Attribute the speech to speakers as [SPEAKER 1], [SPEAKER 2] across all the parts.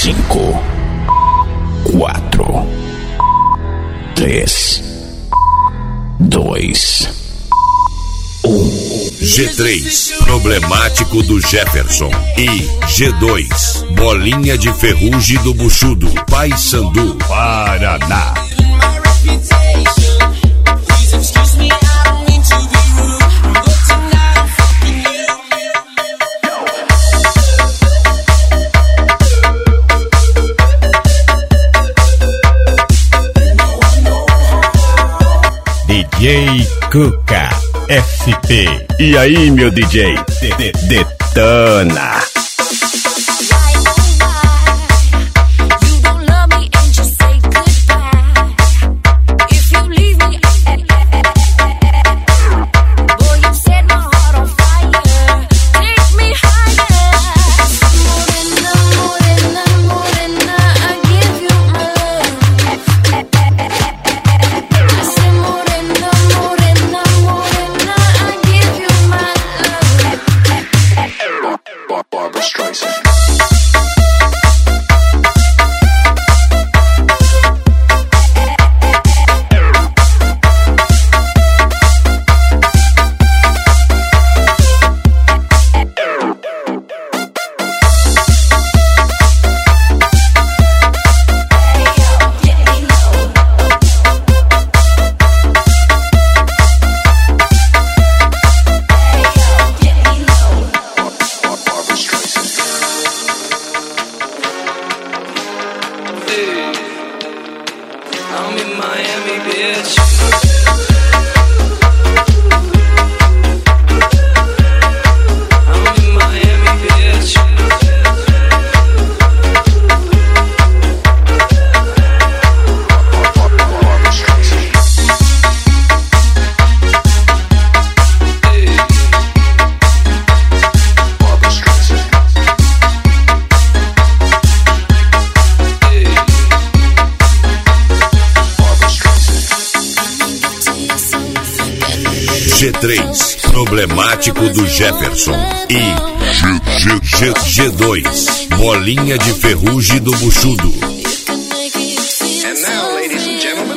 [SPEAKER 1] 5, 4, 3, 2, 1.
[SPEAKER 2] G3, Problemático do Jefferson. E G2, Bolinha de Ferrugem do Buchudo, Paysandu, Paraná.
[SPEAKER 3] DJ Cuca SP.
[SPEAKER 1] E aí, meu DJ? Detona.
[SPEAKER 2] G3, Problemático do Jefferson. E G2, Bolinha de Ferrugem do Buchudo.
[SPEAKER 4] And now, ladies and gentlemen,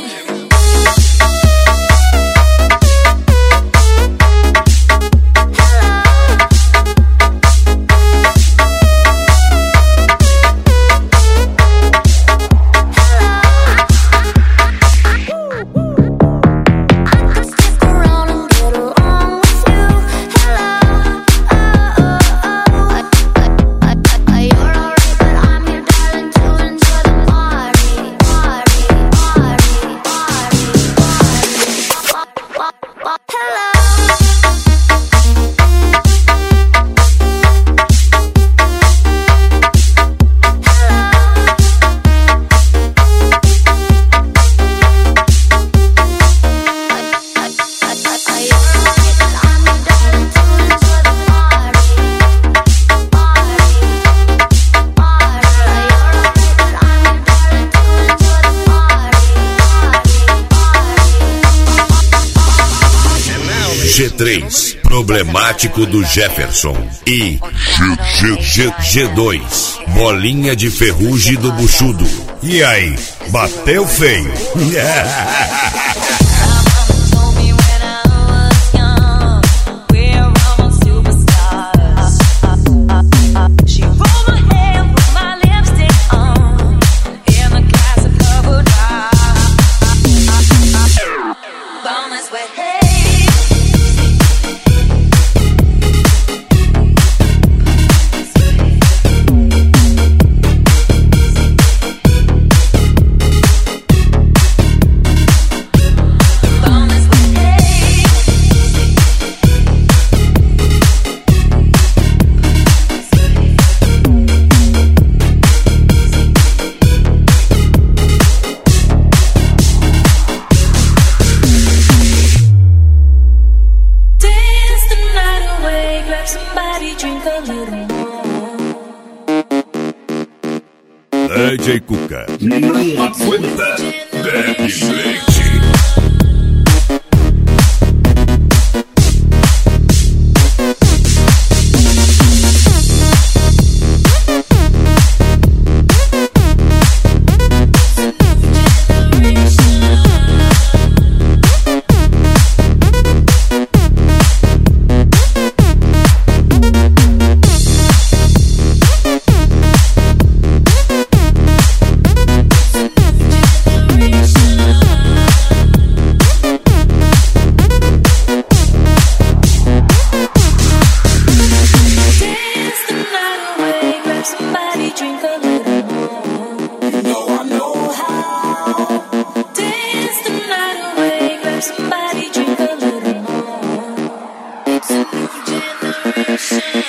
[SPEAKER 2] G3, Problemático do Jefferson. E G2, Bolinha de Ferrugem do Buchudo.
[SPEAKER 3] E aí, bateu feio? DJ Cuca.
[SPEAKER 1] Não aguenta, bebe leite.
[SPEAKER 4] Yes.